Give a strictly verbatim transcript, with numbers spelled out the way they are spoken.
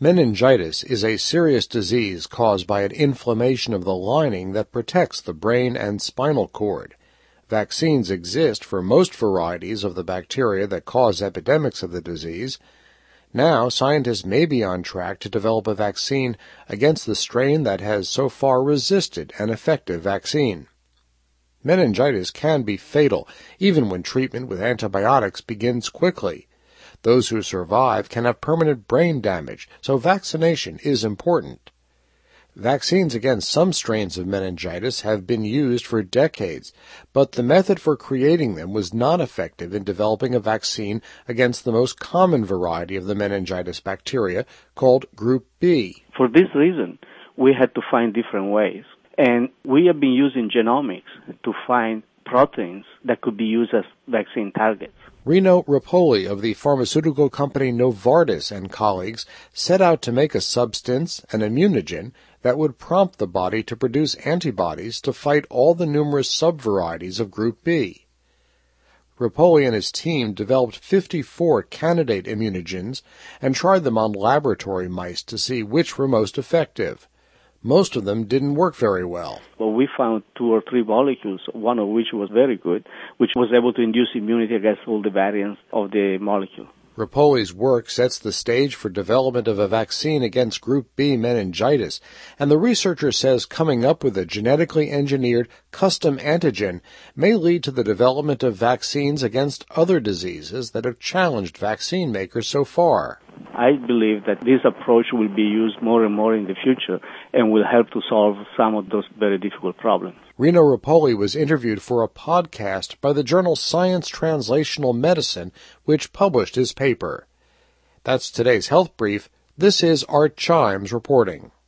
Meningitis is a serious disease caused by an inflammation of the lining that protects the brain and spinal cord. Vaccines exist for most varieties of the bacteria that cause epidemics of the disease. Now, scientists may be on track to develop a vaccine against the strain that has so far resisted an effective vaccine. Meningitis can be fatal, even when treatment with antibiotics begins quickly. Those who survive can have permanent brain damage, so vaccination is important. Vaccines against some strains of meningitis have been used for decades, but the method for creating them was not effective in developing a vaccine against the most common variety of the meningitis bacteria, called Group B. For this reason, we had to find different ways, and we have been using genomics to find proteins that could be used as vaccine targets. Rino Rapoli of the pharmaceutical company Novartis and colleagues set out to make a substance, an immunogen, that would prompt the body to produce antibodies to fight all the numerous subvarieties of Group B. Rapoli and his team developed fifty-four candidate immunogens and tried them on laboratory mice to see which were most effective. Most of them didn't work very well. Well, we found two or three molecules, one of which was very good, which was able to induce immunity against all the variants of the molecule. Rapoli's work sets the stage for development of a vaccine against Group B meningitis, and the researcher says coming up with a genetically engineered custom antigen may lead to the development of vaccines against other diseases that have challenged vaccine makers so far. I believe that this approach will be used more and more in the future and will help to solve some of those very difficult problems. Rino Rapoli was interviewed for a podcast by the journal Science Translational Medicine, which published his paper. That's today's Health Brief. This is Art Chimes reporting.